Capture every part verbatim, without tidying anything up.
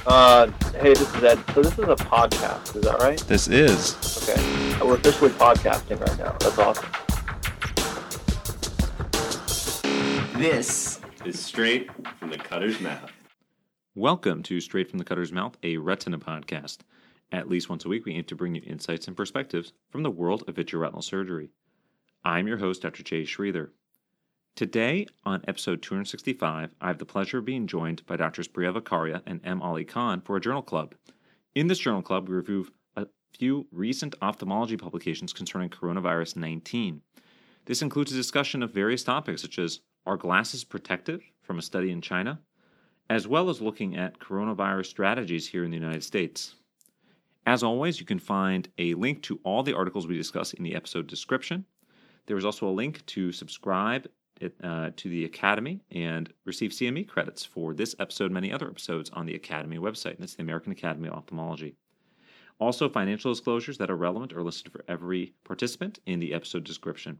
Uh, hey, this is Ed. So this is a podcast, is that right? This is. Okay. We're officially podcasting right now. That's awesome. This is Straight from the Cutter's Mouth. Welcome to Straight from the Cutter's Mouth, a retina podcast. At least once a week, we aim to bring you insights and perspectives from the world of vitreoretinal surgery. I'm your host, Doctor Jay Sridhar. Today, on episode two hundred sixty-five, I have the pleasure of being joined by Doctors Priya Vakharia and M. Ali Khan for a journal club. In this journal club, we review a few recent ophthalmology publications concerning coronavirus nineteen. This includes a discussion of various topics such as, are glasses protective, from a study in China, as well as looking at coronavirus strategies here in the United States. As always, you can find a link to all the articles we discuss in the episode description. There is also a link to subscribe It, uh, to the Academy and receive C M E credits for this episode and many other episodes on the Academy website. That's the American Academy of Ophthalmology. Also, financial disclosures that are relevant are listed for every participant in the episode description.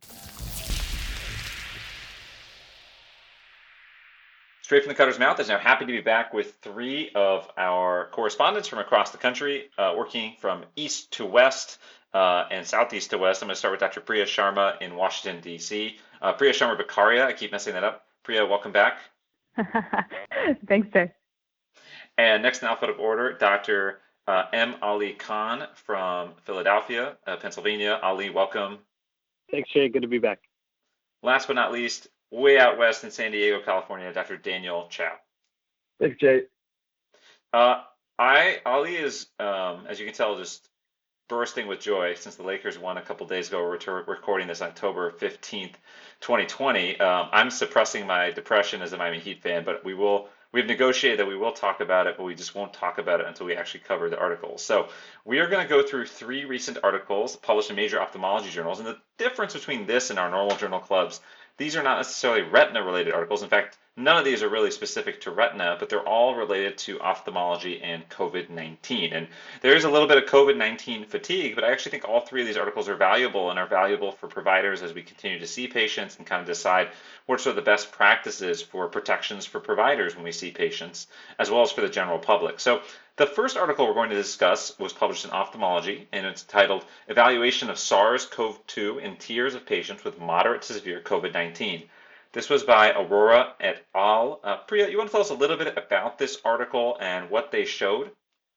Straight from the Cutter's Mouth is now happy to be back with three of our correspondents from across the country, uh, working from east to west uh, and southeast to west. I'm going to start with Doctor Priya Sharma in Washington, D C Uh, Priya Sharma Vakharia, I keep messing that up. Priya, welcome back. Thanks, Jay. And next in alphabetical order, Doctor Uh, M. Ali Khan from Philadelphia, uh, Pennsylvania. Ali, welcome. Thanks, Jay. Good to be back. Last but not least, way out west in San Diego, California, Doctor Daniel Chow. Thanks, Jay. Uh, I Ali is, um, as you can tell, just bursting with joy since the Lakers won a couple days ago. We're ter- recording this October fifteenth, twenty twenty. Um, I'm suppressing my depression as a Miami Heat fan, but we will. We've negotiated that we will talk about it, but we just won't talk about it until we actually cover the articles. So we are going to go through three recent articles published in major ophthalmology journals. And the difference between this and our normal journal clubs, these are not necessarily retina-related articles. In fact, none of these are really specific to retina, but they're all related to ophthalmology and COVID nineteen. And there is a little bit of COVID nineteen fatigue, but I actually think all three of these articles are valuable and are valuable for providers as we continue to see patients and kind of decide what are the best practices for protections for providers when we see patients, as well as for the general public. So the first article we're going to discuss was published in Ophthalmology, and it's titled Evaluation of SARS-C o V two in Tiers of Patients with Moderate to Severe COVID nineteen. This was by Aurora et al. Uh, Priya, you want to tell us a little bit about this article and what they showed?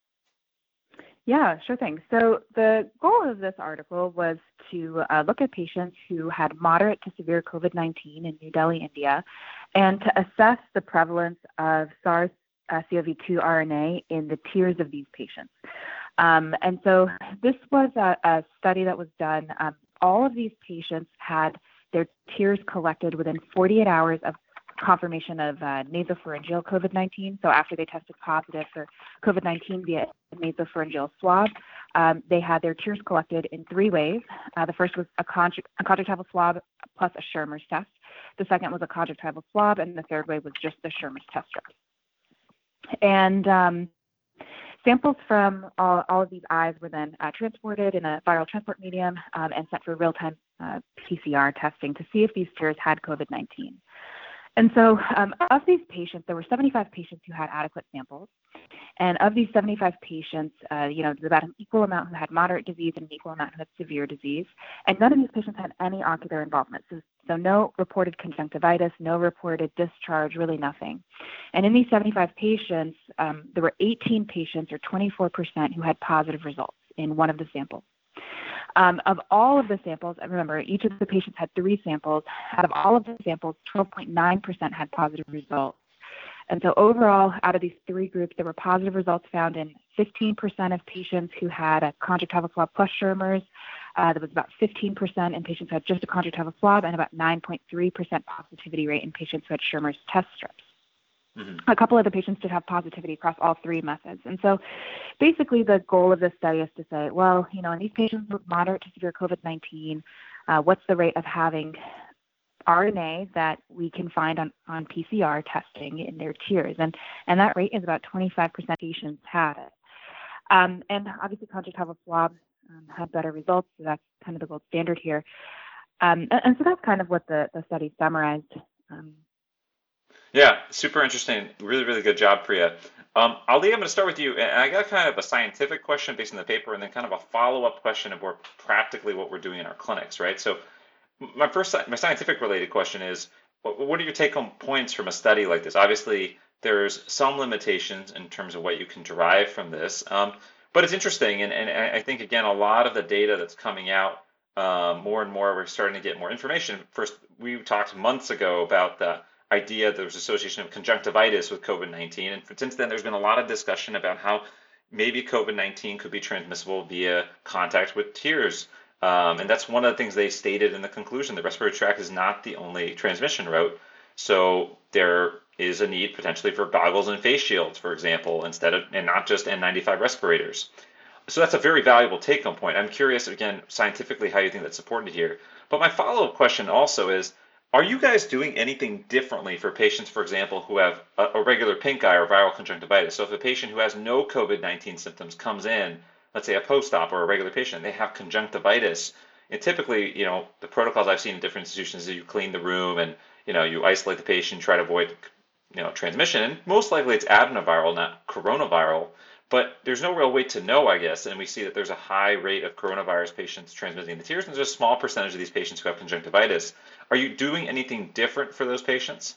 Yeah, sure thing. So the goal of this article was to uh, look at patients who had moderate to severe COVID nineteen in New Delhi, India, and to assess the prevalence of SARS-C o V two R N A in the tiers of these patients. Um, and so this was a, a study that was done. Um, all of these patients had their tiers collected within forty-eight hours of confirmation of uh, nasopharyngeal COVID nineteen. So after they tested positive for COVID nineteen via nasopharyngeal swab, um, they had their tiers collected in three ways. Uh, the first was a, conju- a conjunctival swab plus a Schirmer's test. The second was a conjunctival swab, and the third way was just the Schirmer's test strip. And um, samples from all, all of these eyes were then uh, transported in a viral transport medium um, and sent for real-time uh, P C R testing to see if these tiers had COVID nineteen. And so um, of these patients, there were seventy-five patients who had adequate samples. And of these seventy-five patients, uh, you know, there's about an equal amount who had moderate disease and an equal amount who had severe disease. And none of these patients had any ocular involvement. So, so no reported conjunctivitis, no reported discharge, really nothing. And in these seventy-five patients, um, there were eighteen patients, or twenty-four percent, who had positive results in one of the samples. Um, of all of the samples, and remember, each of the patients had three samples. Out of all of the samples, twelve point nine percent had positive results. And so overall, out of these three groups, there were positive results found in fifteen percent of patients who had a conjunctival swab plus Schirmer's. Uh, there was about fifteen percent in patients who had just a conjunctival swab, and about nine point three percent positivity rate in patients who had Schirmer's test strips. Mm-hmm. A couple of the patients did have positivity across all three methods. And so basically the goal of this study is to say, well, you know, in these patients with moderate to severe COVID nineteen, uh, what's the rate of having R N A that we can find on, on P C R testing in their tiers? And, and that rate is about twenty-five percent of patients had it. Um, and obviously conjunctival swab um, had better results, so that's kind of the gold standard here. Um, and, and so that's kind of what the, the study summarized. Um, Yeah, super interesting. Really, really good job, Priya. Um, Ali, I'm going to start with you. And I got kind of a scientific question based on the paper, and then kind of a follow-up question of more practically what we're doing in our clinics, right? So, my first, my scientific related question is, what what are your take-home points from a study like this? Obviously, there's some limitations in terms of what you can derive from this, um, but it's interesting, and, and I think again, a lot of the data that's coming out, um, more and more, we're starting to get more information. First, we talked months ago about the idea there was association of conjunctivitis with COVID nineteen, and since then, there's been a lot of discussion about how maybe COVID nineteen could be transmissible via contact with tears. Um, and that's one of the things they stated in the conclusion. The respiratory tract is not the only transmission route. So there is a need potentially for goggles and face shields, for example, instead of, and not just N ninety-five respirators. So that's a very valuable take-home point. I'm curious, again, scientifically, how you think that's supported here. But my follow-up question also is, are you guys doing anything differently for patients, for example, who have a, a regular pink eye or viral conjunctivitis? So if a patient who has no COVID nineteen symptoms comes in, let's say a post-op or a regular patient, they have conjunctivitis, and typically, you know, the protocols I've seen in different institutions is you clean the room and, you know, you isolate the patient, try to avoid, you know, transmission. And most likely it's adenoviral, not coronaviral. But there's no real way to know, I guess, and we see that there's a high rate of coronavirus patients transmitting the tears, and there's a small percentage of these patients who have conjunctivitis. Are you doing anything different for those patients?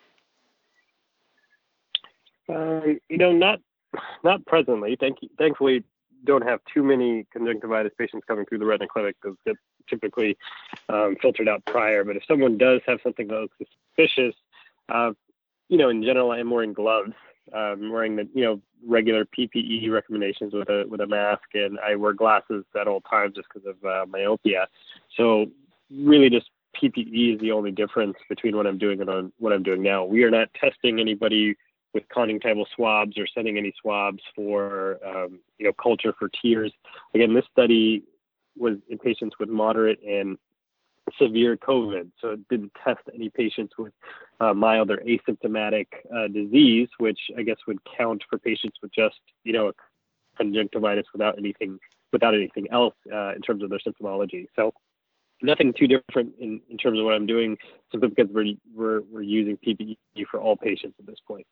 Uh, you know, not not presently. Thank you. Thankfully, don't have too many conjunctivitis patients coming through the retina clinic because it's typically um, filtered out prior. But if someone does have something that looks suspicious, uh, you know, in general, I'm wearing gloves. Um, wearing the you know regular P P E recommendations with a with a mask, and I wear glasses at all times just because of uh, myopia. So really, just P P E is the only difference between what I'm doing and on what I'm doing now. We are not testing anybody with conjunctival swabs or sending any swabs for um, you know culture for tears. Again, this study was in patients with moderate and severe COVID, so it didn't test any patients with uh, mild or asymptomatic uh, disease, which I guess would count for patients with just you know conjunctivitis without anything without anything else uh, in terms of their symptomology. So nothing too different in, in terms of what I'm doing, simply because we're we're we're using P P E for all patients at this point.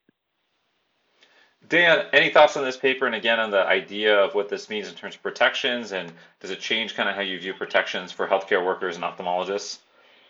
Dan, any thoughts on this paper and again on the idea of what this means in terms of protections, and does it change kind of how you view protections for healthcare workers and ophthalmologists?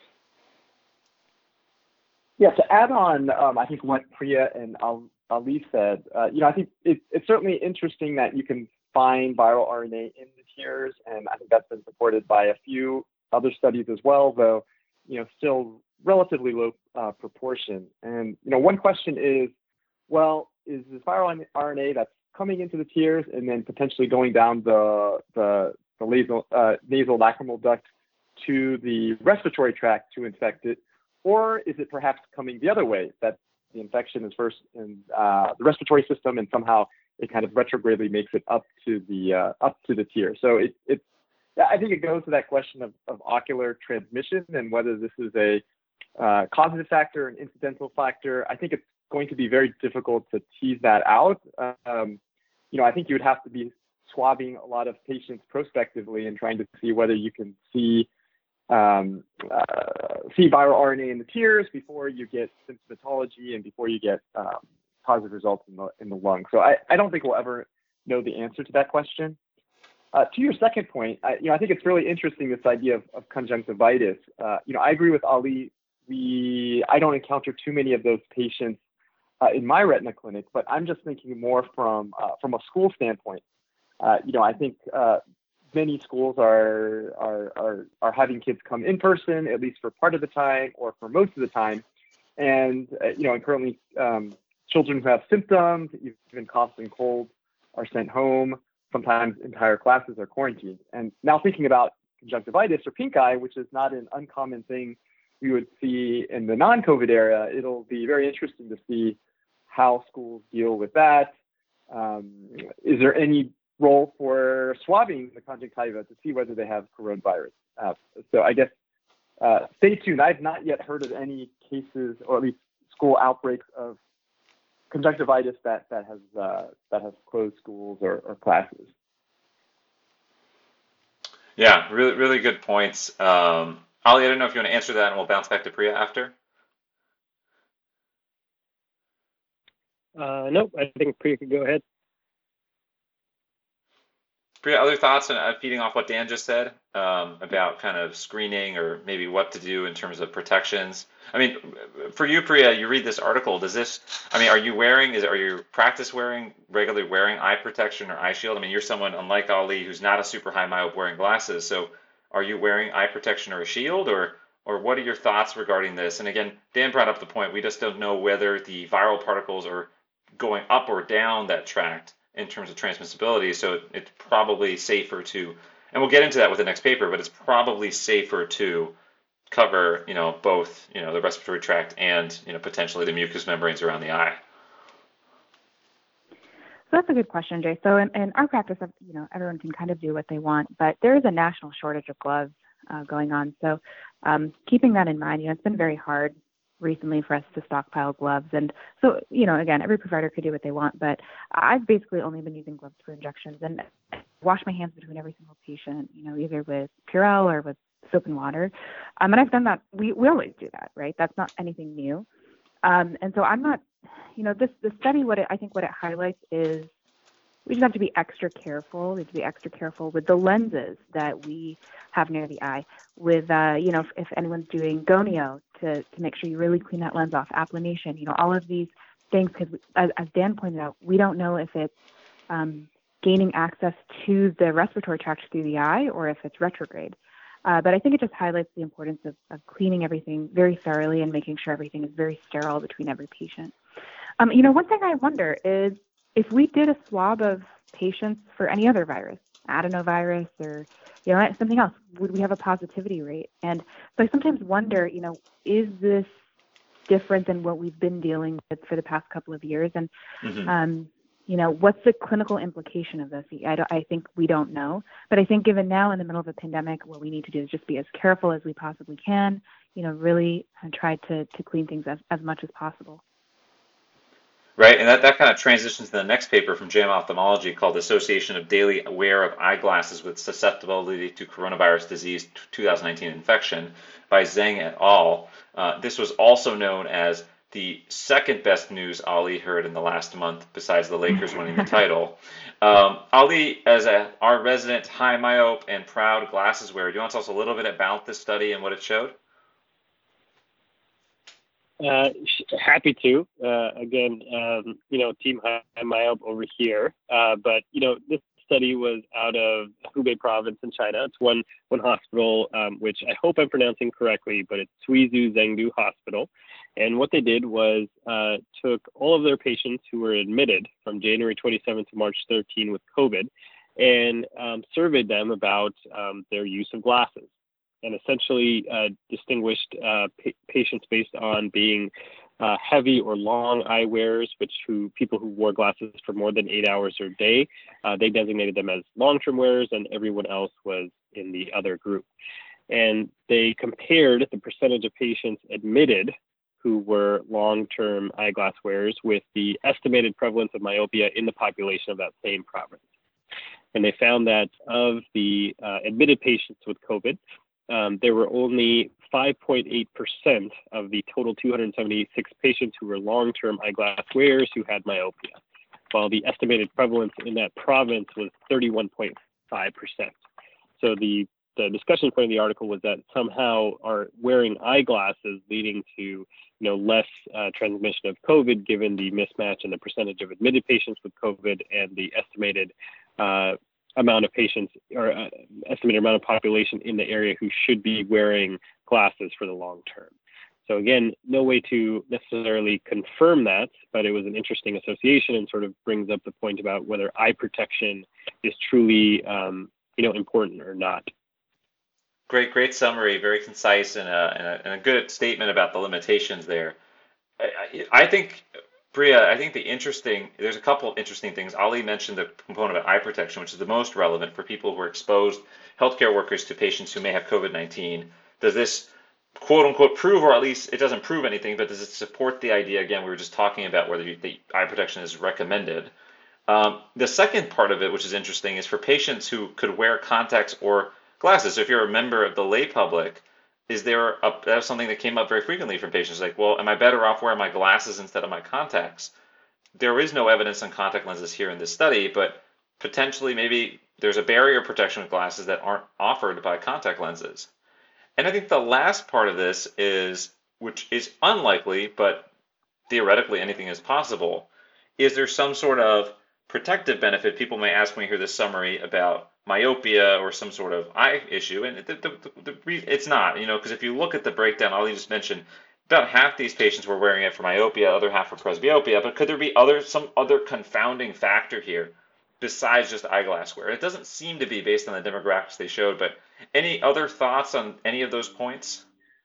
Yeah, to add on, um, I think what Priya and Ali said, uh, you know, I think it, it's certainly interesting that you can find viral R N A in the tears, and I think that's been supported by a few other studies as well, though, you know, still relatively low uh, proportion. And, you know, one question is, well, is this viral R N A that's coming into the tears and then potentially going down the the, the nasal, uh, nasal lacrimal duct to the respiratory tract to infect it, or is it perhaps coming the other way, that the infection is first in uh, the respiratory system and somehow it kind of retrogradely makes it up to the uh, up to the tear? So it it I think it goes to that question of, of ocular transmission and whether this is a uh, causative factor, an incidental factor. I think it's going to be very difficult to tease that out. Um, you know, I think you would have to be swabbing a lot of patients prospectively and trying to see whether you can see um, uh, see viral R N A in the tears before you get symptomatology and before you get um, positive results in the in the lung. So I, I don't think we'll ever know the answer to that question. Uh, to your second point, I, you know, I think it's really interesting, this idea of, of conjunctivitis. Uh, you know, I agree with Ali. We I don't encounter too many of those patients Uh, in my retina clinic, but I'm just thinking more from uh, from a school standpoint. Uh, you know, I think uh, many schools are, are are are having kids come in person, at least for part of the time or for most of the time, and uh, you know, and currently um, children who have symptoms, even coughs and colds, are sent home. Sometimes entire classes are quarantined. And now thinking about conjunctivitis or pink eye, which is not an uncommon thing we would see in the non-COVID era, it'll be very interesting to see how schools deal with that. Um, is there any role for swabbing the conjunctiva to see whether they have coronavirus? Uh, so I guess uh, stay tuned. I've not yet heard of any cases, or at least school outbreaks of conjunctivitis that that has uh, that has closed schools or, or classes. Yeah, really, really good points. Um, Ali, I don't know if you want to answer that, and we'll bounce back to Priya after. Uh, nope, I think Priya could go ahead. Priya, other thoughts on uh, feeding off what Dan just said um, about kind of screening or maybe what to do in terms of protections? I mean, for you, Priya, you read this article. Does this? I mean, are you wearing? Is are you practice wearing regularly wearing eye protection or eye shield? I mean, you're someone unlike Ali who's not a super high myope wearing glasses. So, are you wearing eye protection or a shield, or or what are your thoughts regarding this? And again, Dan brought up the point. We just don't know whether the viral particles are going up or down that tract in terms of transmissibility. So it's probably safer to, and we'll get into that with the next paper, but it's probably safer to cover, you know, both, you know, the respiratory tract and, you know, potentially the mucous membranes around the eye. So that's a good question, Jay. So in, in our practice, you know, everyone can kind of do what they want, but there is a national shortage of gloves uh, going on. So um, keeping that in mind, you know, it's been very hard recently for us to stockpile gloves. And so, you know, again, every provider could do what they want, but I've basically only been using gloves for injections and wash my hands between every single patient, you know, either with Purell or with soap and water. Um, and I've done that. We, we always do that, right? That's not anything new. Um, and so I'm not, you know, this, the study, what it, I think what it highlights is we just have to be extra careful. We have to be extra careful with the lenses that we have near the eye. With, uh, you know, if, if anyone's doing gonio, to, to make sure you really clean that lens off, applanation, you know, all of these things, because as, as Dan pointed out, we don't know if it's um, gaining access to the respiratory tract through the eye or if it's retrograde. Uh, but I think it just highlights the importance of, of cleaning everything very thoroughly and making sure everything is very sterile between every patient. Um, you know, one thing I wonder is if we did a swab of patients for any other virus, adenovirus or, you know, something else, would we have a positivity rate? And so I sometimes wonder, you know, is this different than what we've been dealing with for the past couple of years? And, mm-hmm. um, you know, what's the clinical implication of this? I, don't, I think we don't know. But I think given now in the middle of a pandemic, what we need to do is just be as careful as we possibly can, you know, really try to, to clean things as, as much as possible. Right, and that, that kind of transitions to the next paper from J A M Ophthalmology called Association of Daily Wear of Eyeglasses with Susceptibility to Coronavirus Disease twenty nineteen Infection by Zheng et al. Uh, this was also known as the second best news Ali heard in the last month, besides the Lakers winning the title. Um, Ali, as a, our resident high myope and proud glasses wearer, do you want to tell us a little bit about this study and what it showed? Uh, happy to. Uh, again, um, you know, Team High Myope over here. Uh, but, you know, this study was out of Hubei province in China. It's one one hospital, um, which I hope I'm pronouncing correctly, but it's Suizhou Zhengdu Hospital. And what they did was uh, took all of their patients who were admitted from January twenty-seventh to March thirteenth with COVID and um, surveyed them about um, their use of glasses, and essentially uh, distinguished uh, pa- patients based on being uh, heavy or long eye wearers, which who people who wore glasses for more than eight hours a day, uh, they designated them as long-term wearers, and everyone else was in the other group. And they compared the percentage of patients admitted who were long-term eyeglass wearers with the estimated prevalence of myopia in the population of that same province. And they found that of the uh, admitted patients with COVID, Um, there were only five point eight percent of the total two hundred seventy-six patients who were long-term eyeglass wearers who had myopia, while the estimated prevalence in that province was thirty-one point five percent. So the, the discussion point of the article was that somehow are wearing eyeglasses leading to, you know, less uh, transmission of COVID, given the mismatch in the percentage of admitted patients with COVID and the estimated uh, amount of patients or uh, estimated amount of population in the area who should be wearing glasses for the long term. So again, no way to necessarily confirm that, but it was an interesting association and sort of brings up the point about whether eye protection is truly, um, you know, important or not. Great, great summary, very concise and a, and a, and a good statement about the limitations there. I, I think, Priya, I think the interesting, there's a couple of interesting things. Ali mentioned the component about eye protection, which is the most relevant for people who are exposed, healthcare workers, to patients who may have COVID nineteen. Does this quote unquote prove, or at least it doesn't prove anything, but does it support the idea, again, we were just talking about whether the eye protection is recommended? Um, the second part of it, which is interesting, is for patients who could wear contacts or glasses. So if you're a member of the lay public, is there a, that was something that came up very frequently from patients, like, well, am I better off wearing my glasses instead of my contacts? there is no evidence on contact lenses here in this study, but potentially maybe there's a barrier protection with glasses that aren't offered by contact lenses. And I think the last part of this is, which is unlikely, but theoretically anything is possible, is there some sort of protective benefit? People may ask when you hear this summary about myopia or some sort of eye issue, and the, the, the, the, it's not, you know, because if you look at the breakdown, Ali just mentioned, about half these patients were wearing it for myopia, other half for presbyopia, but could there be other some other confounding factor here besides just eyeglass wear? It doesn't seem to be based on the demographics they showed, but any other thoughts on any of those points?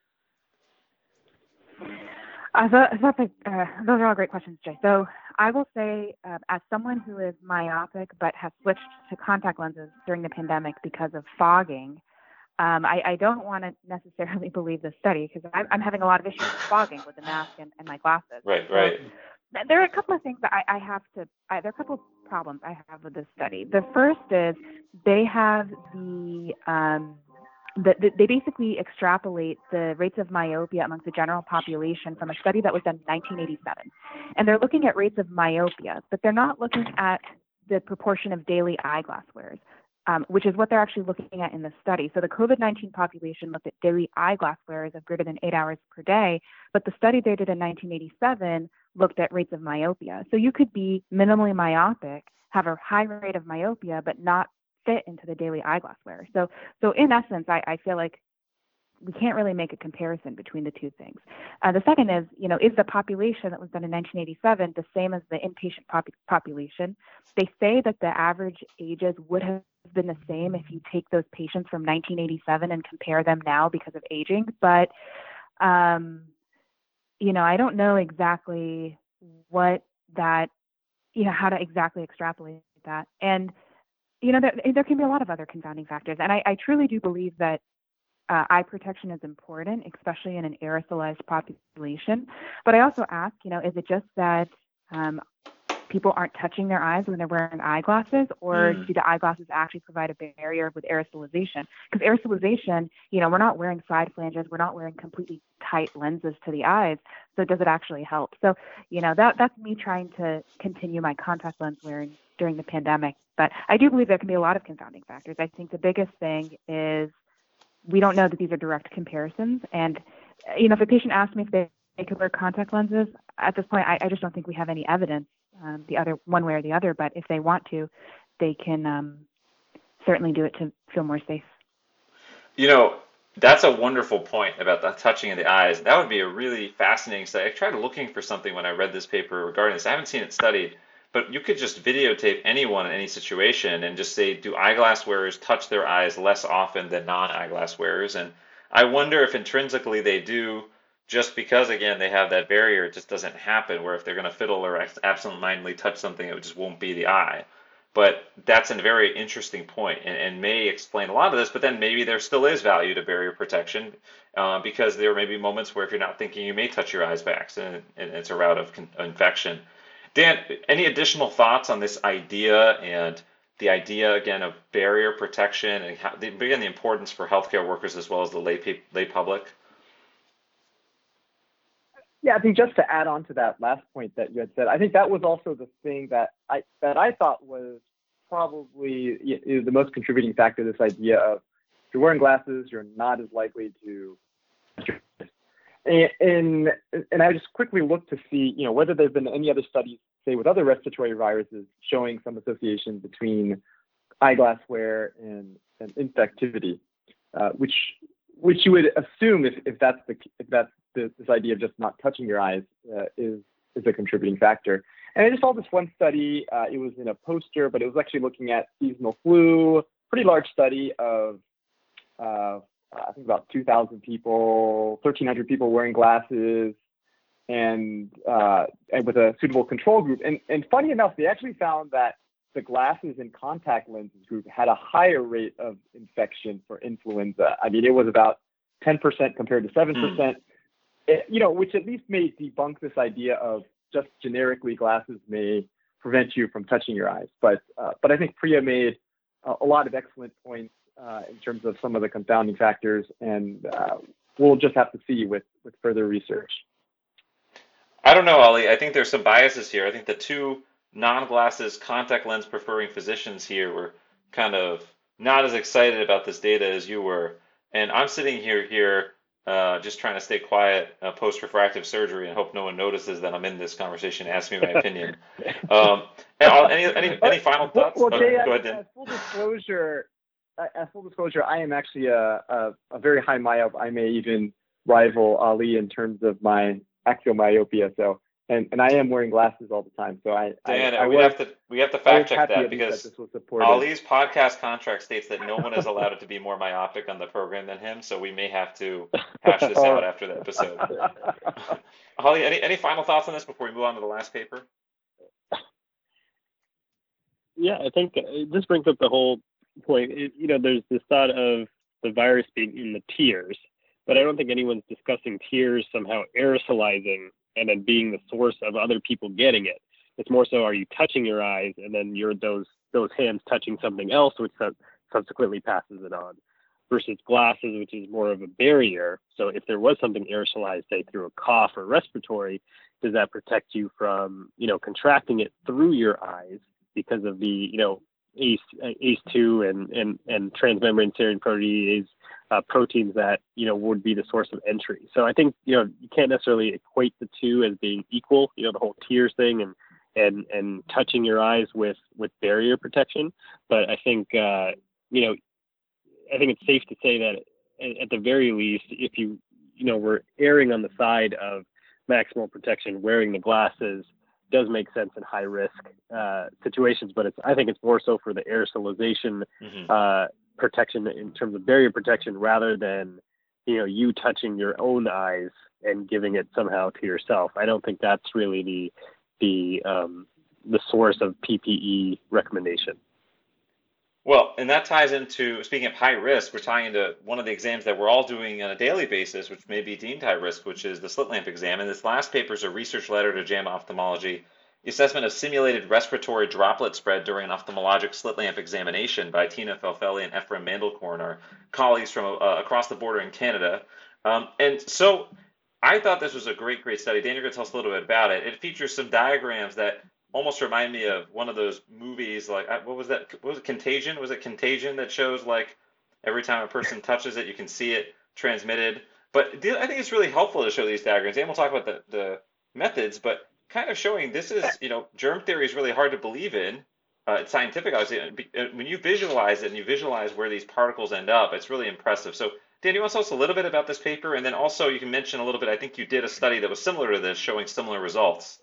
Uh, so, so that's a, uh, those are all great questions, Jay. So I will say, uh, as someone who is myopic but has switched to contact lenses during the pandemic because of fogging, um, I, I don't want to necessarily believe this study because I'm, I'm having a lot of issues with fogging with the mask and, and my glasses. Right, so right. There are a couple of things that I, I have to, I, there are a couple of problems I have with this study. The first is they have the, um, The, the, they basically extrapolate the rates of myopia amongst the general population from a study that was done in nineteen eighty-seven. And they're looking at rates of myopia, but they're not looking at the proportion of daily eyeglass wearers, um, which is what they're actually looking at in the study. So the COVID nineteen population looked at daily eyeglass wearers of greater than eight hours per day, but the study they did in nineteen eighty-seven looked at rates of myopia. So you could be minimally myopic, have a high rate of myopia, but not fit into the daily eyeglass wearer. So, so in essence, I, I feel like we can't really make a comparison between the two things. Uh, the second is, you know, is the population that was done in nineteen eighty-seven the same as the inpatient pop- population? They say that the average ages would have been the same if you take those patients from nineteen eighty-seven and compare them now because of aging. But, um, you know, I don't know exactly what that, you know, how to exactly extrapolate that. And you know, there, there can be a lot of other confounding factors. And I, I truly do believe that uh, eye protection is important, especially in an aerosolized population. But I also ask, you know, is it just that um, people aren't touching their eyes when they're wearing eyeglasses, or mm. do the eyeglasses actually provide a barrier with aerosolization? Because aerosolization, you know, we're not wearing side flanges, we're not wearing completely tight lenses to the eyes. So does it actually help? So, you know, that that's me trying to continue my contact lens wearing during the pandemic. But I do believe there can be a lot of confounding factors. I think the biggest thing is we don't know that these are direct comparisons. And, you know, if a patient asks me if they, they could wear contact lenses, at this point, I, I just don't think we have any evidence um, the other one way or the other. But if they want to, they can um, certainly do it to feel more safe. You know, that's a wonderful point about the touching of the eyes. That would be a really fascinating study. I tried looking for something when I read this paper regarding this. I haven't seen it studied. But you could just videotape anyone in any situation and just say, do eyeglass wearers touch their eyes less often than non-eyeglass wearers? And I wonder if intrinsically they do, just because, again, they have that barrier. It just doesn't happen, where if they're going to fiddle or absentmindedly touch something, it just won't be the eye. But that's a very interesting point, and, and may explain a lot of this. But then maybe there still is value to barrier protection, uh, because there may be moments where if you're not thinking, you may touch your eyes by accident, and it's a route of con- infection. Dan, any additional thoughts on this idea and the idea, again, of barrier protection and, how, again, the importance for healthcare workers as well as the lay, lay public? Yeah, I think just to add on to that last point that you had said, I think that was also the thing that I that I thought was probably you know, the most contributing factor to this idea of if you're wearing glasses, you're not as likely to. And, and and I just quickly looked to see, you know, whether there's been any other studies, say, with other respiratory viruses showing some association between eyeglass wear and, and infectivity, uh, which which you would assume if, if that's the if that's the, this idea of just not touching your eyes uh, is is a contributing factor. And I just saw this one study. Uh, it was in a poster, but it was actually looking at seasonal flu. Pretty large study of. Uh, I think about two thousand people, thirteen hundred people wearing glasses, and uh, and with a suitable control group. And and funny enough, they actually found that the glasses and contact lenses group had a higher rate of infection for influenza. I mean, it was about ten percent compared to seven percent. Mm. It, you know, which at least may debunk this idea of just generically glasses may prevent you from touching your eyes. But uh, but I think Priya made a, a lot of excellent points. Uh, in terms of some of the confounding factors, and uh, we'll just have to see with, with further research. I don't know, Ali. I think there's some biases here. I think the two non-glasses contact lens preferring physicians here were kind of not as excited about this data as you were. And I'm sitting here here uh, just trying to stay quiet uh, post-refractive surgery and hope no one notices that I'm in this conversation. Ask me my opinion. Um, and I'll- any any any final Well, thoughts? well, Oh, Jay, go as, ahead, Dan. as full disclosure, uh, as full disclosure, I am actually a, a, a very high myope. I may even rival Ali in terms of my axial myopia. So, and, and I am wearing glasses all the time. So I, Dan, I, I we was, have to we have to I was fact check happy that at least that because this was supported. Ali's podcast contract states that no one is allowed to be more myopic on the program than him, so we may have to hash this out after the episode. Ali, any any final thoughts on this before we move on to the last paper? Yeah, I think uh, this brings up the whole point. It, you know, there's this thought of the virus being in the tears, but I don't think anyone's discussing tears somehow aerosolizing and then being the source of other people getting it. It's more so, are you touching your eyes and then you're those those hands touching something else, which sub- subsequently passes it on, versus glasses, which is more of a barrier. So if there was something aerosolized, say through a cough or respiratory, does that protect you from, you know, contracting it through your eyes because of the, you know, A C E, A C E two and, and, and transmembrane serine protease uh, proteins that, you know, would be the source of entry. So I think, you know, you can't necessarily equate the two as being equal, you know, the whole tears thing and, and, and touching your eyes with, with barrier protection. But I think, uh, you know, I think it's safe to say that at, at the very least, if you, you know, we're erring on the side of maximal protection, wearing the glasses does make sense in high risk uh, situations, but it's, I think it's more so for the aerosolization Mm-hmm. uh, protection in terms of barrier protection rather than, you know, you touching your own eyes and giving it somehow to yourself. I don't think that's really the, the, um, the source of P P E recommendation. Well, and that ties into, speaking of high risk, we're tying into one of the exams that we're all doing on a daily basis, which may be deemed high risk, which is the slit lamp exam. And this last paper is a research letter to JAMA Ophthalmology, the assessment of simulated respiratory droplet spread during an ophthalmologic slit lamp examination by Tina Felfelli and Ephraim Mandelkorn, our colleagues from uh, across the border in Canada. Um, and so I thought this was a great, great study. Dan, you're going to tell us a little bit about it. It features some diagrams that almost remind me of one of those movies, like, what was that? What was it, Contagion? Was it Contagion that shows, like, every time a person touches it, you can see it transmitted? But I think it's really helpful to show these diagrams. And we'll talk about the, the methods, but kind of showing this is, you know, germ theory is really hard to believe in. Uh, it's scientific, obviously. When you visualize it and you visualize where these particles end up, it's really impressive. So, Dan, you want to tell us a little bit about this paper? And then also you can mention a little bit, I think you did a study that was similar to this, showing similar results.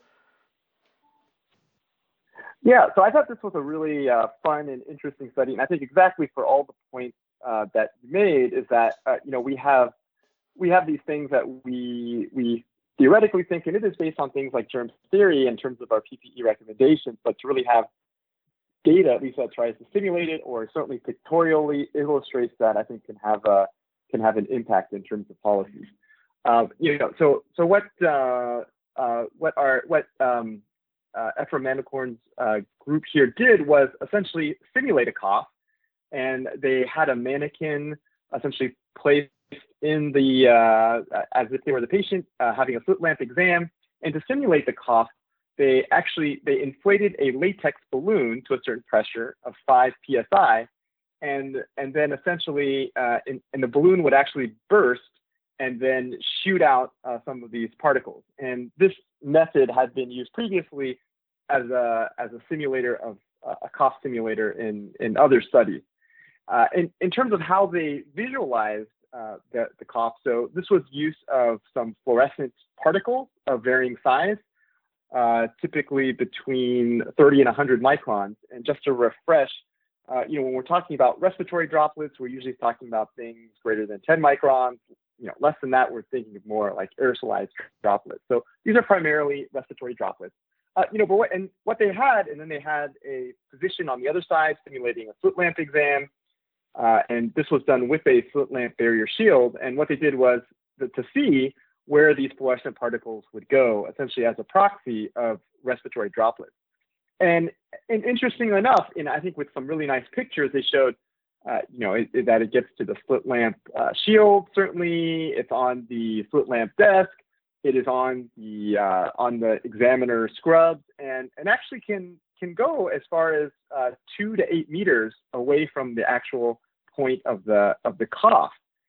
Yeah, so I thought this was a really uh, fun and interesting study, and I think exactly for all the points uh, that you made is that uh, you know we have we have these things that we we theoretically think, and it is based on things like germ theory in terms of our P P E recommendations, but to really have data at least that tries to simulate it or certainly pictorially illustrates that, I think can have a can have an impact in terms of policies. Uh, you know, so so what uh, uh, what are what um, Uh, Ephraim Mandelkorn's uh, group here did was essentially simulate a cough, and they had a mannequin essentially placed in the, uh, as if they were the patient uh, having a slit lamp exam, and to simulate the cough, they actually, they inflated a latex balloon to a certain pressure of five P S I, and, and then essentially, uh, in, and the balloon would actually burst and then shoot out uh, some of these particles. And this method had been used previously as a as a simulator of uh, a cough simulator in in other studies. Uh, in in terms of how they visualized uh, the the cough, so this was use of some fluorescent particles of varying size, uh, typically between thirty and one hundred microns. And just to refresh, uh, you know, when we're talking about respiratory droplets, we're usually talking about things greater than ten microns. You know, less than that, we're thinking of more like aerosolized droplets. So these are primarily respiratory droplets. Uh, you know, but what, and what they had, and then they had a physician on the other side simulating a slit lamp exam, uh, and this was done with a slit lamp barrier shield. And what they did was the, to see where these fluorescent particles would go, essentially as a proxy of respiratory droplets. And, and interestingly enough, and I think with some really nice pictures, they showed, uh, you know, it, it, that it gets to the slit lamp uh, shield. Certainly, it's on the slit lamp desk. It is on the uh, on the examiner scrubs, and and actually can can go as far as uh, two to eight meters away from the actual point of the of the cutoff.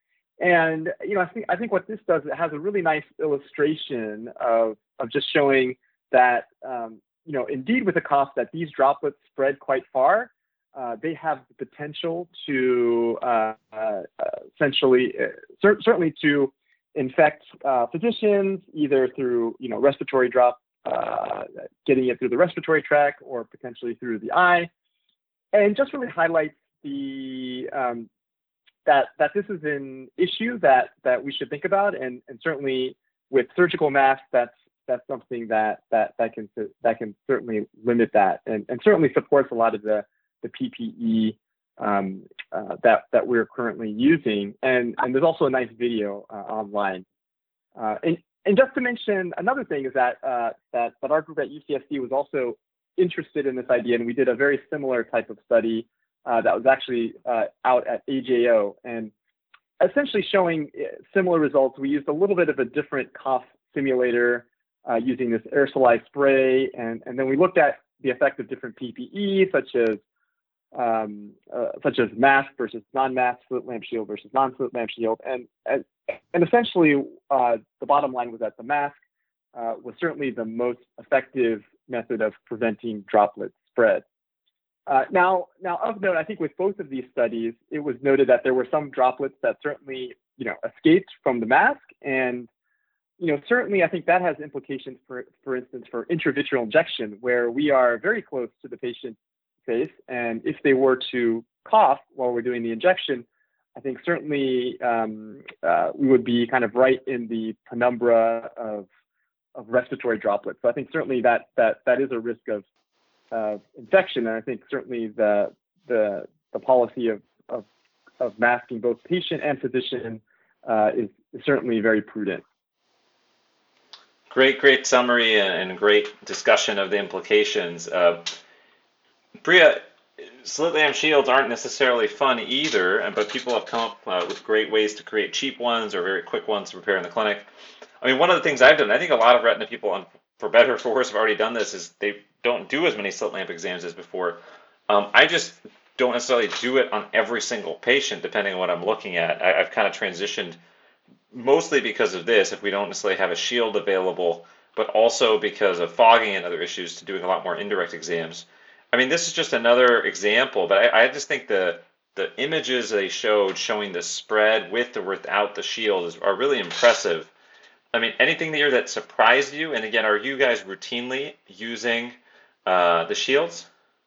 And you know, I think I think what this does, it has a really nice illustration of of just showing that um, you know, indeed with a cough, that these droplets spread quite far. Uh, they have the potential to uh, uh, essentially, uh, cer- certainly to infect uh, physicians, either through, you know, respiratory drop, uh, getting it through the respiratory tract, or potentially through the eye, and just really highlights the um, that that this is an issue that that we should think about, and and certainly with surgical masks, that's that's something that that that can that can certainly limit that, and and certainly supports a lot of the the P P E um, uh, that that we're currently using, and and there's also a nice video uh, online. Uh, and and just to mention another thing is that uh, that that our group at U C S D was also interested in this idea, and we did a very similar type of study uh, that was actually uh, out at A J O, and essentially showing similar results. We used a little bit of a different cough simulator uh, using this aerosolized spray, and and then we looked at the effect of different P P E, such as um, uh, such as mask versus non-mask, slit lamp shield versus non-slit lamp shield, and and, and essentially uh, the bottom line was that the mask uh, was certainly the most effective method of preventing droplet spread. Uh, now, now of note, I think with both of these studies, it was noted that there were some droplets that certainly, you know, escaped from the mask, and you know, certainly I think that has implications for, for instance, for intravitreal injection, where we are very close to the patient's face, and if they were to cough while we're doing the injection, I think certainly um, uh, we would be kind of right in the penumbra of of respiratory droplets. So I think certainly that that that is a risk of uh, infection, and I think certainly the the the policy of of, of masking both patient and physician uh, is, is certainly very prudent. Great, great summary and great discussion of the implications. Uh, Priya, slit lamp shields aren't necessarily fun either, but people have come up uh, with great ways to create cheap ones or very quick ones to prepare in the clinic. I mean, one of the things I've done, I think a lot of retina people, for better or for worse, have already done this, is they don't do as many slit lamp exams as before. Um, I just don't necessarily do it on every single patient, depending on what I'm looking at. I, I've kind of transitioned mostly because of this, if we don't necessarily have a shield available, but also because of fogging and other issues, to doing a lot more indirect exams. I mean, this is just another example, but I, I just think the the images they showed showing the spread with or without the shield is, are really impressive. I mean, anything there that surprised you? And again, are you guys routinely using uh, the shields?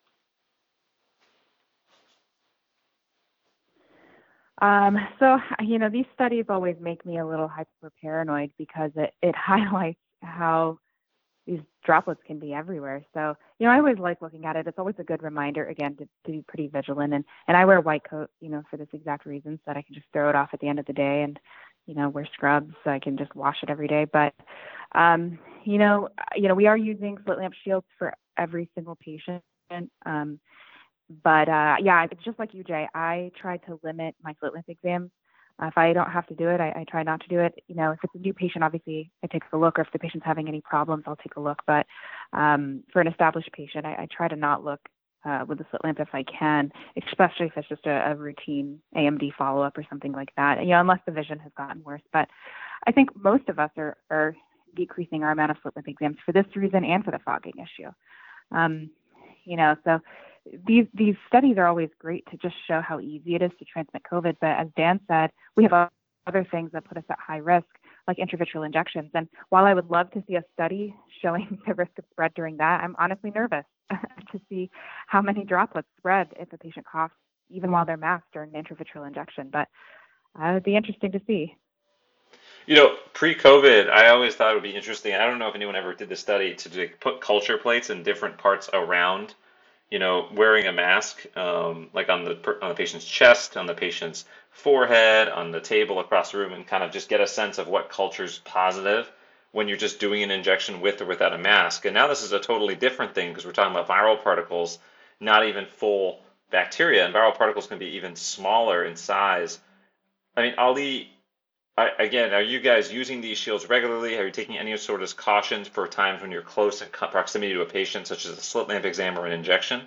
Um, so, you know, these studies always make me a little hyper paranoid because it, it highlights how these droplets can be everywhere. So, you know, I always like looking at it. It's always a good reminder, again, to, to be pretty vigilant. And, and I wear a white coat, you know, for this exact reason, so that I can just throw it off at the end of the day, and, you know, wear scrubs so I can just wash it every day. But, um, you know, you know, we are using slit lamp shields for every single patient. Um, but, uh, yeah, it's just like you, Jay. I try to limit my slit lamp exams. Uh, if I don't have to do it, I, I try not to do it. You know, if it's a new patient, obviously I take a look, or if the patient's having any problems, I'll take a look. But um, for an established patient, I, I try to not look uh, with the slit lamp if I can, especially if it's just a, a routine A M D follow-up or something like that, you know, unless the vision has gotten worse. But I think most of us are, are decreasing our amount of slit lamp exams for this reason and for the fogging issue. Um, you know, so These these studies are always great to just show how easy it is to transmit COVID. But as Dan said, we have other things that put us at high risk, like intravitreal injections. And while I would love to see a study showing the risk of spread during that, I'm honestly nervous to see how many droplets spread if a patient coughs, even while they're masked during an intravitreal injection. But uh, it would be interesting to see. You know, pre-COVID, I always thought it would be interesting. I don't know if anyone ever did the study to do, put culture plates in different parts around, you know, wearing a mask, um, like on the on the patient's chest, on the patient's forehead, on the table across the room, and kind of just get a sense of what culture's positive when you're just doing an injection with or without a mask. And now this is a totally different thing, because we're talking about viral particles, not even full bacteria, and viral particles can be even smaller in size. I mean, Ali, I, again, are you guys using these shields regularly? Are you taking any sort of cautions for times when you're close in proximity to a patient, such as a slit lamp exam or an injection?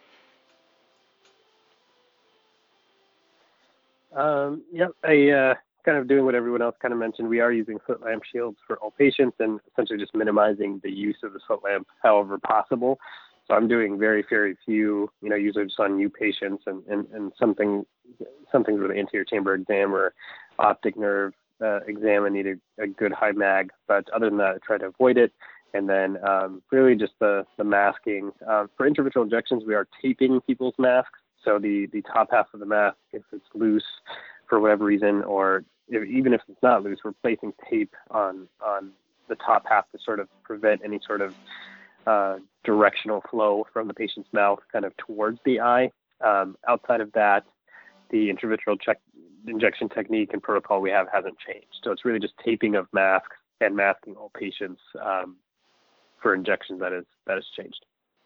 Um, yep, I uh, kind of doing what everyone else kind of mentioned. We are using slit lamp shields for all patients and essentially just minimizing the use of the slit lamp however possible. So I'm doing very, very few, you know, usually just on new patients and, and, and something, something with an anterior chamber exam or optic nerve uh, exam and need a, a good high mag. But other than that, I try to avoid it. And then um, really just the, the masking. Uh, for intravitreal injections, we are taping people's masks. So the, the top half of the mask, if it's loose for whatever reason, or if, even if it's not loose, we're placing tape on, on the top half to sort of prevent any sort of uh, directional flow from the patient's mouth kind of towards the eye. Um, outside of that, the intravitreal check, injection technique and protocol we have hasn't changed. So it's really just taping of masks and masking all patients um, for injections that is that has changed.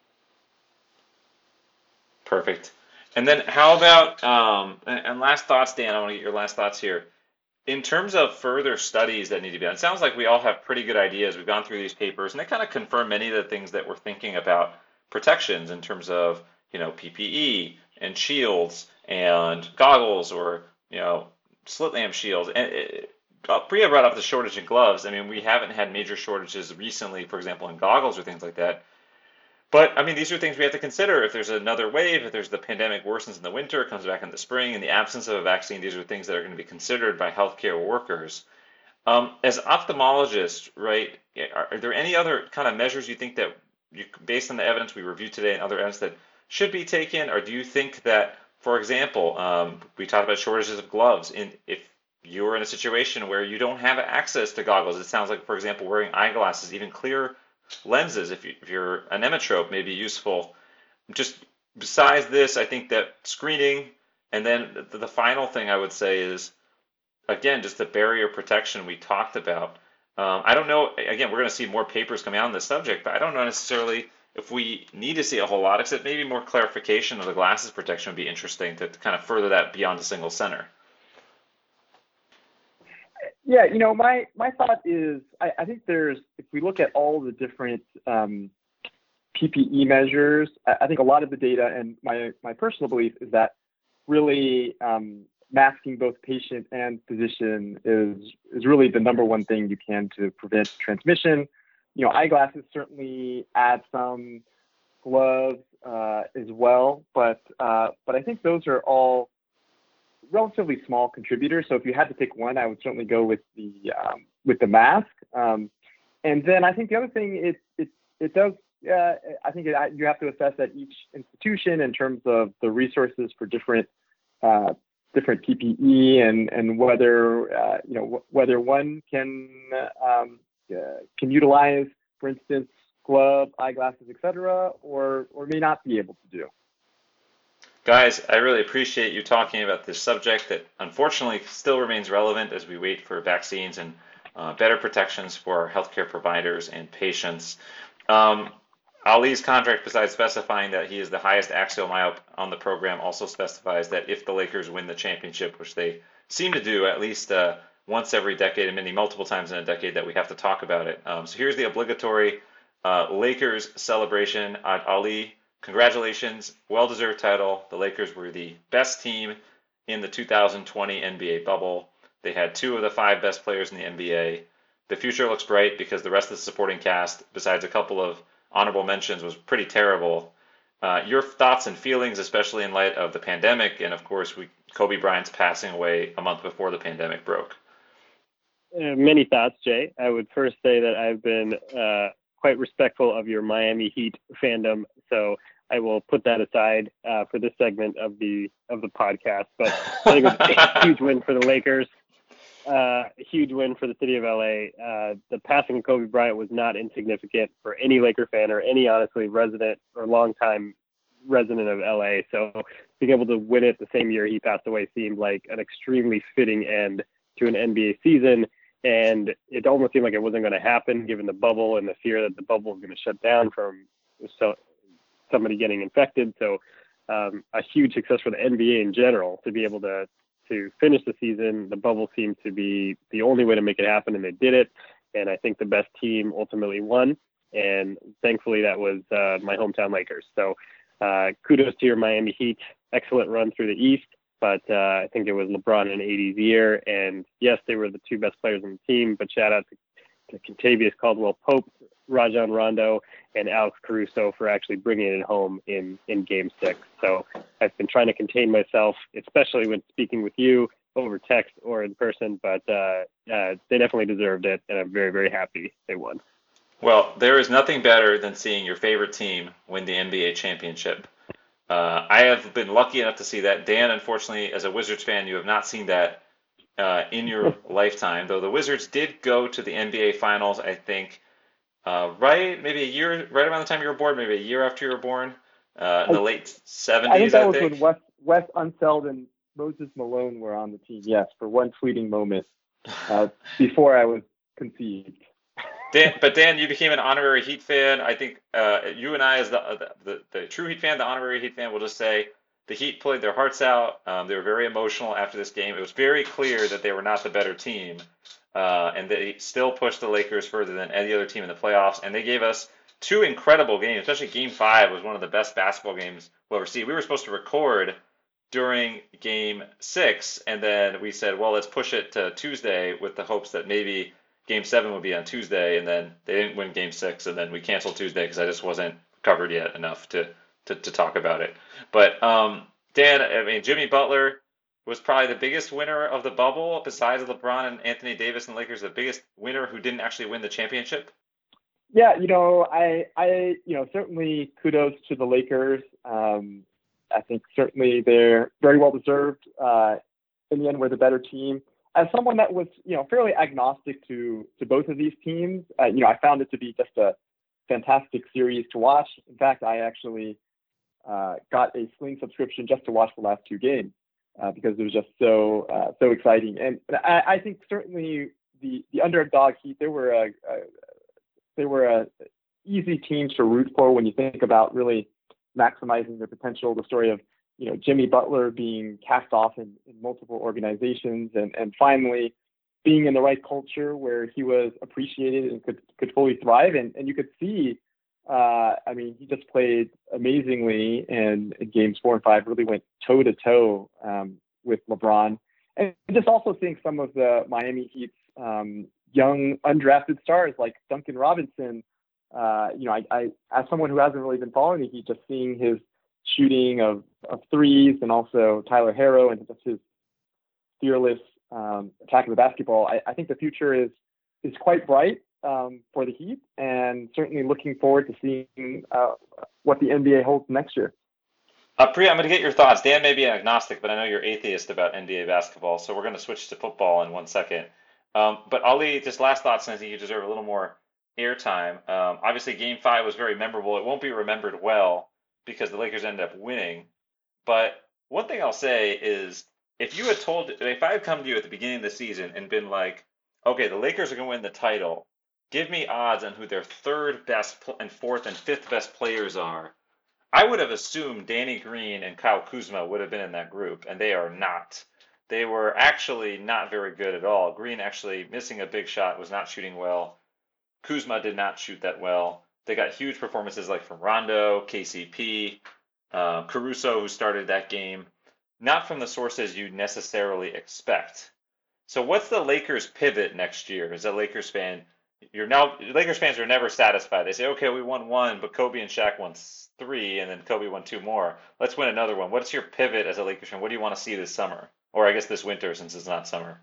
Perfect. And then how about, um, and, and last thoughts, Dan, I want to get your last thoughts here. In terms of further studies that need to be done, it sounds like we all have pretty good ideas. We've gone through these papers, and they kind of confirm many of the things that we're thinking about protections in terms of, you know, P P E and shields and goggles or, you know, slit lamp shields. And it, uh, Priya brought up the shortage in gloves. I mean, we haven't had major shortages recently, for example, in goggles or things like that. But, I mean, these are things we have to consider. If there's another wave, if there's the pandemic worsens in the winter, comes back in the spring, in the absence of a vaccine, these are things that are going to be considered by healthcare workers. Um, as ophthalmologists, right, are, are there any other kind of measures you think that, you, based on the evidence we reviewed today and other evidence, that should be taken? Or do you think that, for example, um, we talked about shortages of gloves. In, if you're in a situation where you don't have access to goggles, it sounds like, for example, wearing eyeglasses, even clear lenses, if, you, if you're an emmetrope, may be useful. Just besides this, I think that screening, and then the, the final thing I would say is, again, just the barrier protection we talked about. Um, I don't know, again, we're going to see more papers coming out on this subject, but I don't know necessarily if we need to see a whole lot, except maybe more clarification of the glasses protection would be interesting to, to kind of further that beyond a single center. Yeah, you know, my, my thought is, I, I think there's, if we look at all the different um, P P E measures, I, I think a lot of the data, and my, my personal belief is that really um, masking both patient and physician is, is really the number one thing you can to prevent transmission. You know, eyeglasses certainly add some, gloves uh, as well, but, uh, but I think those are all relatively small contributors. So if you had to pick one, I would certainly go with the um, with the mask. Um, and then I think the other thing it it it does. Uh, I think it, you have to assess at each institution in terms of the resources for different uh, different P P E and and whether uh, you know w- whether one can um, uh, can utilize, for instance, gloves, eyeglasses, et cetera, or or may not be able to do. Guys, I really appreciate you talking about this subject that unfortunately still remains relevant as we wait for vaccines and uh, better protections for our healthcare providers and patients. Um, Ali's contract, besides specifying that he is the highest axial myope on the program, also specifies that if the Lakers win the championship, which they seem to do at least uh, once every decade and maybe multiple times in a decade, that we have to talk about it. Um, so here's the obligatory uh, Lakers celebration. At Ali, congratulations, well-deserved title. The Lakers were the best team in the two thousand twenty N B A bubble. They had two of the five best players in the N B A. The future looks bright because the rest of the supporting cast, besides a couple of honorable mentions, was pretty terrible. Uh, your thoughts and feelings, especially in light of the pandemic, and of course, we, Kobe Bryant's passing away a month before the pandemic broke. Uh, many thoughts, Jay. I would first say that I've been uh, quite respectful of your Miami Heat fandom, so I will put that aside uh, for this segment of the of the podcast. But I think it was a huge win for the Lakers. Uh, a huge win for the city of L A. Uh, the passing of Kobe Bryant was not insignificant for any Laker fan or any, honestly, resident or longtime resident of L A. So being able to win it the same year he passed away seemed like an extremely fitting end to an N B A season. And it almost seemed like it wasn't going to happen given the bubble and the fear that the bubble was going to shut down from so, somebody getting infected. So um, a huge success for the N B A in general to be able to to finish the season. The bubble seemed to be the only way to make it happen, and they did it. And I think the best team ultimately won. And thankfully, that was uh, my hometown Lakers. So uh, kudos to your Miami Heat. Excellent run through the East. But uh, I think it was LeBron and A D's year. And yes, they were the two best players on the team. But shout out to, to Kentavious Caldwell-Pope, Rajon Rondo, and Alex Caruso for actually bringing it home in, in game six. So I've been trying to contain myself, especially when speaking with you over text or in person, but uh, uh, they definitely deserved it, and I'm very, very happy they won. Well, there is nothing better than seeing your favorite team win the N B A championship. Uh, I have been lucky enough to see that. Dan, unfortunately, as a Wizards fan, you have not seen that uh, in your lifetime, though the Wizards did go to the N B A Finals, I think, uh, right, maybe a year, right around the time you were born, maybe a year after you were born, uh, in the late seventies, I think that was I think. when Wes, Wes Unseld and Moses Malone were on the team, yes, for one fleeting moment uh, before I was conceived. Dan, but Dan, you became an honorary Heat fan. I think uh, you and I, as the, the the true Heat fan, the honorary Heat fan, will just say the Heat played their hearts out. Um, they were very emotional after this game. It was very clear that they were not the better team, uh, and they still pushed the Lakers further than any other team in the playoffs. And they gave us two incredible games, especially Game Five was one of the best basketball games we'll ever see. We were supposed to record during Game Six, and then we said, well, let's push it to Tuesday with the hopes that maybe Game seven would be on Tuesday, and then they didn't win Game six, and then we canceled Tuesday because I just wasn't covered yet enough to, to, to talk about it. But um, Dan, I mean, Jimmy Butler was probably the biggest winner of the bubble, besides LeBron and Anthony Davis and Lakers, the biggest winner who didn't actually win the championship. Yeah, you know, I, I, you know, certainly kudos to the Lakers. Um, I think certainly they're very well deserved. Uh, in the end, we're the better team. As someone that was, you know, fairly agnostic to to both of these teams, uh, you know, I found it to be just a fantastic series to watch. In fact, I actually uh, got a Sling subscription just to watch the last two games uh, because it was just so uh, so exciting. And I, I think certainly the the underdog Heat, they were a, a they were a easy team to root for when you think about really maximizing their potential. The story of, you know, Jimmy Butler being cast off in, in multiple organizations and, and finally being in the right culture where he was appreciated and could, could fully thrive. And, and you could see, uh, I mean, he just played amazingly, and in games four and five really went toe to toe um, with LeBron. And just also seeing some of the Miami Heat's um, young undrafted stars like Duncan Robinson, uh, you know, I, I, as someone who hasn't really been following the Heat, just seeing his shooting of, of threes, and also Tyler Herro and just his fearless um, attack of the basketball, I, I think the future is is quite bright um, for the Heat, and certainly looking forward to seeing uh, what the N B A holds next year. Uh, Priya, I'm going to get your thoughts. Dan may be an agnostic, but I know you're atheist about N B A basketball, so we're going to switch to football in one second. Um, but Ali, just last thoughts, and I think you deserve a little more airtime. Um, obviously, Game Five was very memorable. It won't be remembered well because the Lakers ended up winning. But one thing I'll say is, if you had told, if I had come to you at the beginning of the season and been like, okay, the Lakers are going to win the title, give me odds on who their third best and fourth and fifth best players are, I would have assumed Danny Green and Kyle Kuzma would have been in that group, and they are not. They were actually not very good at all. Green actually missing a big shot, was not shooting well. Kuzma did not shoot that well. They got huge performances like from Rondo, K C P, uh, Caruso, who started that game, not from the sources you necessarily expect. So what's the Lakers pivot next year as a Lakers fan? You're now Lakers fans are never satisfied. They say, okay, we won one, but Kobe and Shaq won three, and then Kobe won two more. Let's win another one. What's your pivot as a Lakers fan? What do you want to see this summer? Or I guess this winter, since it's not summer.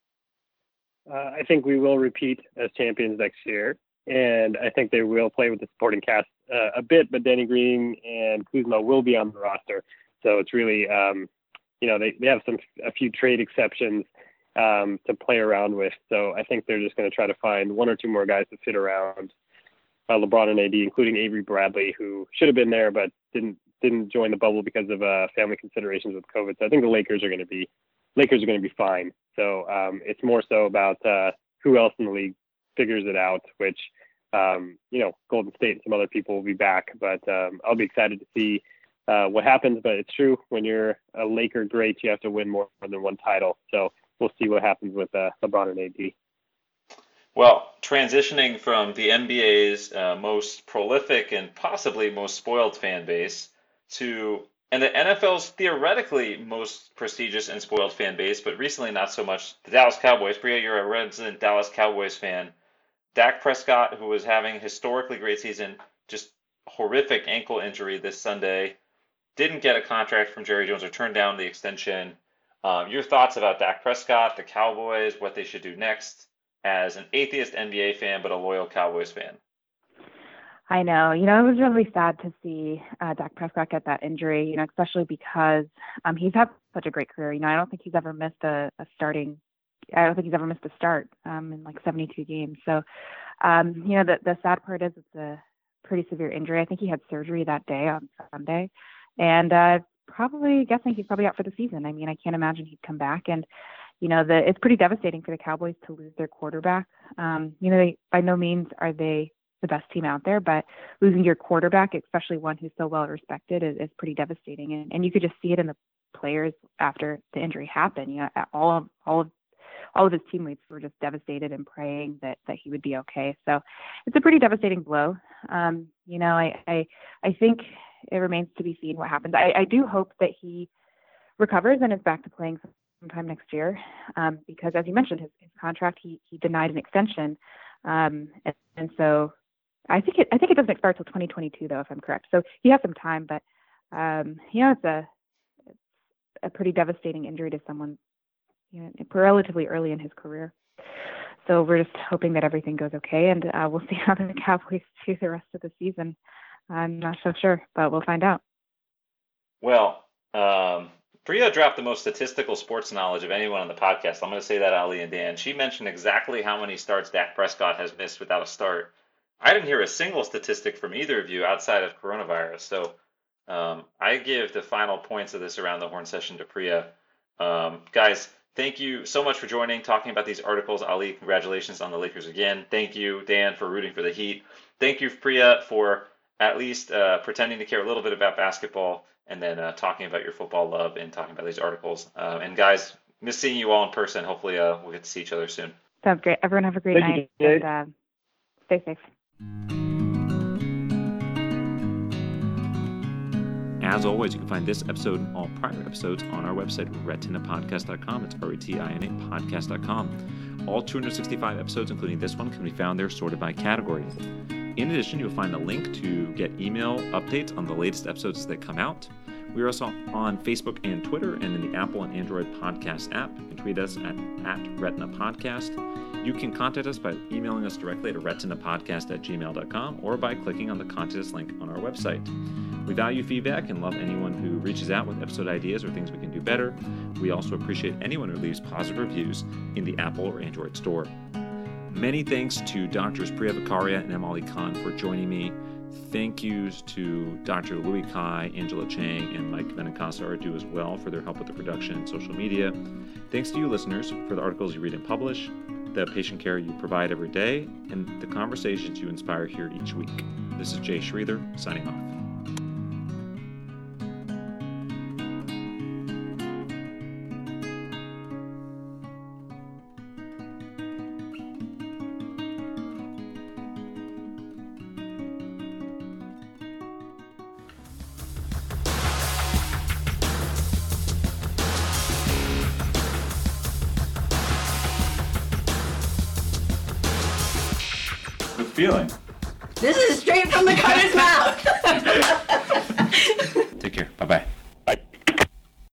Uh, I think we will repeat as champions next year, and I think they will play with the supporting cast uh, a bit, but Danny Green and Kuzma will be on the roster. So it's really, um, you know, they, they have some a few trade exceptions um, to play around with. So I think they're just going to try to find one or two more guys to fit around uh, LeBron and A D, including Avery Bradley, who should have been there but didn't didn't join the bubble because of uh, family considerations with COVID. So I think the Lakers are going to be Lakers are going to be fine. So um, it's more so about uh, who else in the league figures it out, which, um, you know, Golden State and some other people will be back. But um, I'll be excited to see uh, what happens, but it's true. When you're a Laker great, you have to win more than one title. So we'll see what happens with uh, LeBron and A D. Well, transitioning from the N B A's uh, most prolific and possibly most spoiled fan base to, and the N F L's theoretically most prestigious and spoiled fan base, but recently not so much, the Dallas Cowboys. Priya, you're a resident Dallas Cowboys fan. Dak Prescott, who was having a historically great season, just horrific ankle injury this Sunday, didn't get a contract from Jerry Jones or turned down the extension. Um, your thoughts about Dak Prescott, the Cowboys, what they should do next, as an atheist N B A fan, but a loyal Cowboys fan? I know. You know, it was really sad to see uh, Dak Prescott get that injury, you know, especially because um, he's had such a great career. You know, I don't think he's ever missed a, a starting, I don't think he's ever missed a start um, in like seventy-two games. So, um, you know, the, the sad part is it's a pretty severe injury. I think he had surgery that day on Sunday. And uh, probably guessing he's probably out for the season. I mean, I can't imagine he'd come back. And you know, the, it's pretty devastating for the Cowboys to lose their quarterback. Um, you know, they, by no means are they the best team out there, but losing your quarterback, especially one who's so well respected, is, is pretty devastating. And, and you could just see it in the players after the injury happened. You know, all of all of all of his teammates were just devastated and praying that that he would be okay. So it's a pretty devastating blow. Um, you know, I, I I think it remains to be seen what happens. I, I do hope that he recovers and is back to playing sometime next year, um, because as you mentioned, his, his contract, he, he denied an extension. Um, and, and so I think it, I think it doesn't expire till twenty twenty-two though, if I'm correct. So he has some time, but, um, you know, it's a, it's a pretty devastating injury to someone, you know, relatively early in his career. So we're just hoping that everything goes okay, and uh, we'll see how the Cowboys do the rest of the season. I'm not so sure, but we'll find out. Well, um, Priya dropped the most statistical sports knowledge of anyone on the podcast. I'm going to say that, Ali and Dan. She mentioned exactly how many starts Dak Prescott has missed without a start. I didn't hear a single statistic from either of you outside of coronavirus. So um, I give the final points of this Around the Horn session to Priya. Um, guys, thank you so much for joining, talking about these articles. Ali, congratulations on the Lakers again. Thank you, Dan, for rooting for the Heat. Thank you, Priya, for at least uh, pretending to care a little bit about basketball, and then uh, talking about your football love and talking about these articles. Uh, and guys, miss seeing you all in person. Hopefully uh, we'll get to see each other soon. Sounds great. Everyone have a great Thank night. you, and uh, stay safe. As always, you can find this episode and all prior episodes on our website, retina podcast dot com. It's R E T I N A podcast dot com. All two hundred sixty-five episodes, including this one, can be found there sorted by category. In addition, you'll find a link to get email updates on the latest episodes as they come out. We are also on Facebook and Twitter, and in the Apple and Android podcast app. You can tweet us at, at Retina Podcast. You can contact us by emailing us directly at retinapodcast at gmail dot com or by clicking on the contact us link on our website. We value feedback and love anyone who reaches out with episode ideas or things we can do better. We also appreciate anyone who leaves positive reviews in the Apple or Android store. Many thanks to Doctors Priya Vakharia and Emily Khan for joining me. Thank yous to Doctor Louis Kai, Angela Chang, and Mike Benincasa are due as well for their help with the production and social media. Thanks to you listeners for the articles you read and publish, the patient care you provide every day, and the conversations you inspire here each week. This is Jay Schreither, signing off. Feeling. This is straight from the cutter's mouth.